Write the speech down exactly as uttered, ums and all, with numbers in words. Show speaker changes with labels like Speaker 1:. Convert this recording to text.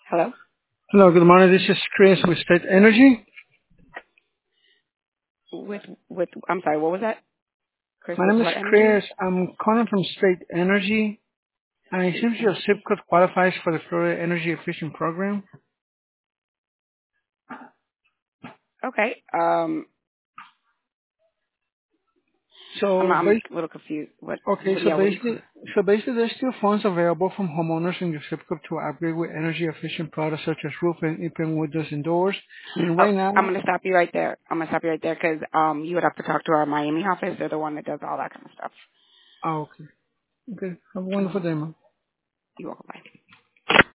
Speaker 1: Hello?
Speaker 2: Hello, good morning. This is Chris with State Energy.
Speaker 1: With, with, I'm sorry, what was that? Chris,
Speaker 2: My
Speaker 1: with
Speaker 2: name is
Speaker 1: what energy?
Speaker 2: Chris. I'm calling from State Energy, and it seems your zip
Speaker 1: Energy.
Speaker 2: code qualifies for the Florida Energy Efficient Program.
Speaker 1: Okay. Um, I'm,
Speaker 2: So,
Speaker 1: I'm
Speaker 2: bas
Speaker 1: a little confused. What,
Speaker 2: okay,
Speaker 1: what,
Speaker 2: so
Speaker 1: yeah, what you,
Speaker 2: basically, so basically, there's still funds available from homeowners in your zip code to upgrade with energy efficient products such as roofing, open windows, and doors. And
Speaker 1: oh,
Speaker 2: right
Speaker 1: I'm
Speaker 2: now,
Speaker 1: going to stop you right there. I'm going to stop you right there because, um, you would have to talk to our Miami office. They're the one that does all that kind of stuff.
Speaker 2: oh, okay, okay, have a
Speaker 1: Uh,
Speaker 2: wonderful day, man.
Speaker 1: you're welcome. Bye.